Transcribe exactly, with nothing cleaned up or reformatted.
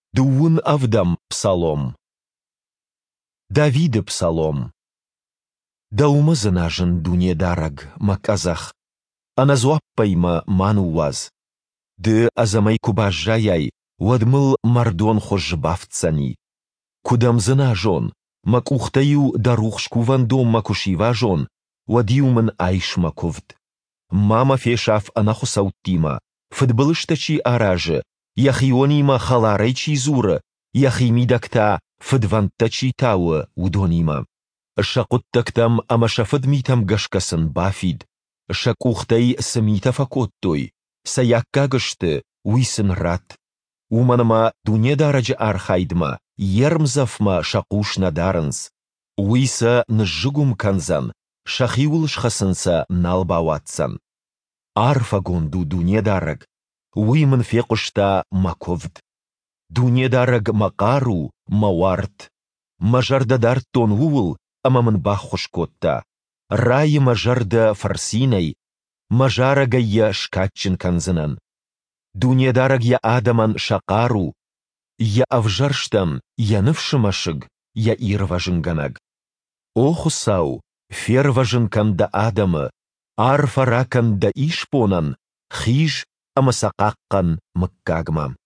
Дуун Авдам псалом. Давида псалом. Даумазанажен дуне дараг маказах, аназуаппайма мануаз. Ды азамай кубажаяй, вадмыл мардон хожбавцани. Кудамзанажон, макухтаю дарухшку вандом макушиважон, вадиуман айшмаковд. Мама фешаф анахусаутима, футболыштачи араже, яхионима халарайчи зура, яхимидакта фадвантачи тауа удонима. Шакуттактам амашафадмитам гашкасан бафид, шакухтай самита факоттой, саяккагашты уисын рат. Уманама дунедараджа архайдма, ермзафма шакушна дарынс. Уиса нжигум канзан, шахиул шхасынса налбаватсан. Арфагонду дунедараг, уиман фекушта маковд. Дунедараг макару маварт. Мажардадар тон уул, амаман бахушкотта. Рай мажарда фарсинай, мажарагая шкатчин канзанан. Дунедараг я адаман шакару, я авжарштам, я навшимашыг, я ирважынганаг. Охусау, ферважынканда адамы, арфараканда ишпонан, хиж амасақаққан мыккагма.